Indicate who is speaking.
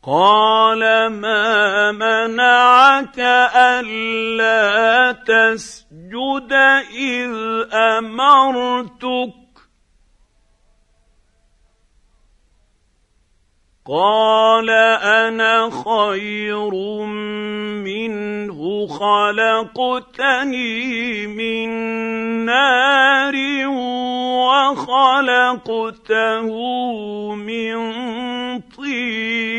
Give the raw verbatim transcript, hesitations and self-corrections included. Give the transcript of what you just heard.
Speaker 1: قَالَ مَا مَنَعَكَ أَلَّا تَسْجُدَ إِذْ أَمَرْتُكَ قَالَ أَنَا خَيْرٌ مِّنْهُ خَلَقْتَنِي مِن نَّارٍ وَخَلَقْتَهُ مِن طِينٍ